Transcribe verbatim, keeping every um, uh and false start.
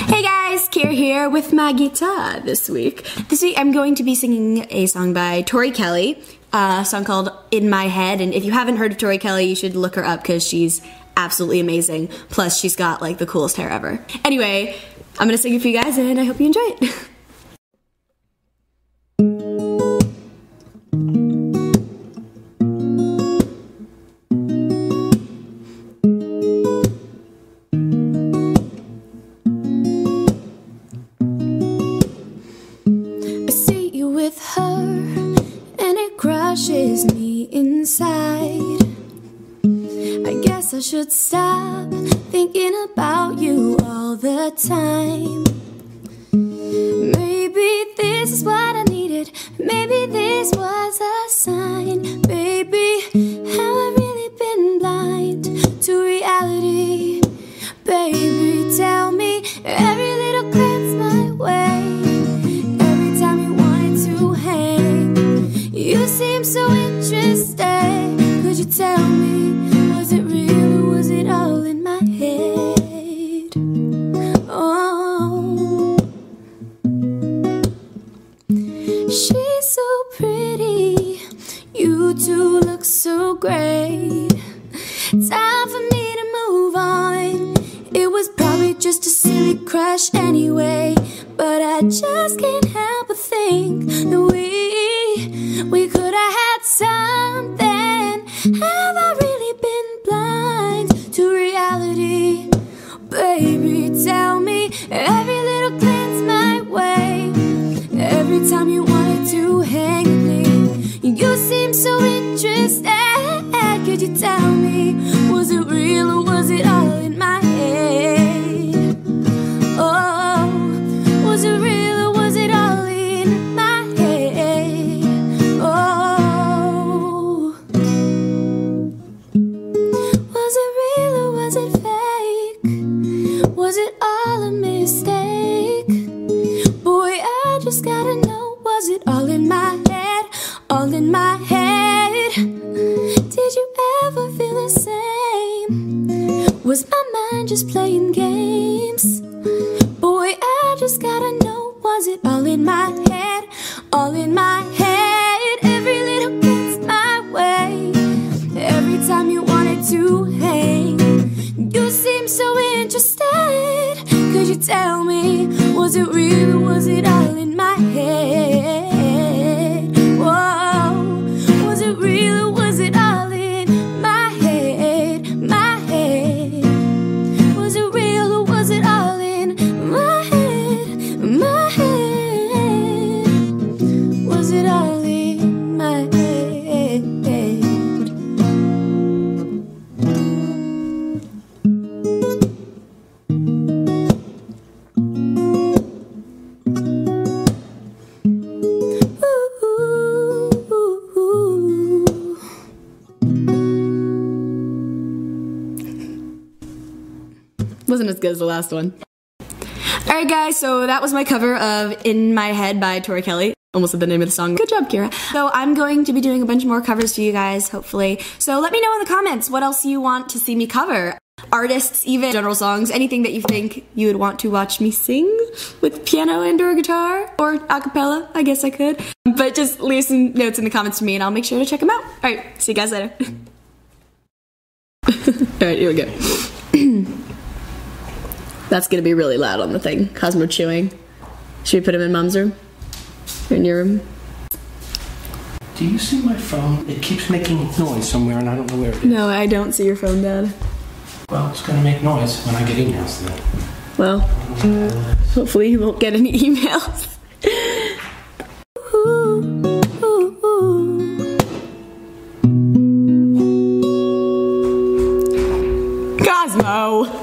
Hey guys, Kiera here with my guitar this week. This week I'm going to be singing a song by Tori Kelly, a song called In My Head, and if you haven't heard of Tori Kelly, you should look her up because she's absolutely amazing. Plus, she's got like the coolest hair ever. Anyway, I'm gonna sing it for you guys and I hope you enjoy it. With her, and it crushes me inside. I guess I should stop thinking about you all the time. Maybe this is what I needed. Maybe this was a sign. Baby, have I really been blind to reality? Baby, tell me every little glance my way. You seem so interested. Could you tell me, was it real or was it all in my head? Oh, she's so pretty. You two look so great. Time for me to move on. It was probably just a silly crush anyway, but I just can't help but think that we We could have had something. Have I really been blind to reality? Baby, tell me every little glance my way. Every time you wanted to hang with me, you seem so interested. Could you tell me, was it real or was it all in my head? Oh, was it real or was it all in my head? Oh, was it real or was it fake? Was it all a mistake? Boy, I just gotta know, was it all in my head? All in my head? Did you ever feel the same? Was my mind just playing games? Boy, I just gotta know, was it all in my head? All in my head? Every little glance my way. Every time you wanted to hang, you seem so interested. Could you tell me, was it real or was it all in my head? Whoa, was it real or was it all in my head? My head. Was it real or was it all in my head? My head. Was it all in my head? Wasn't as good as the last one. Alright guys, so that was my cover of In My Head by Tori Kelly. Almost said the name of the song. Good job, Kiera. So I'm going to be doing a bunch more covers for you guys, hopefully. So let me know in the comments what else you want to see me cover. Artists, even general songs, anything that you think you would want to watch me sing with piano and or guitar or a cappella. I guess I could. But just leave some notes in the comments to me and I'll make sure to check them out. Alright, see you guys later. Alright, here we go. That's gonna be really loud on the thing. Cosmo chewing. Should we put him in Mom's room? Or in your room? Do you see my phone? It keeps making noise somewhere and I don't know where it is. No, I don't see your phone, Dad. Well, it's gonna make noise when I get emails then. Well, hopefully you won't get any emails. Ooh, ooh, ooh. Cosmo!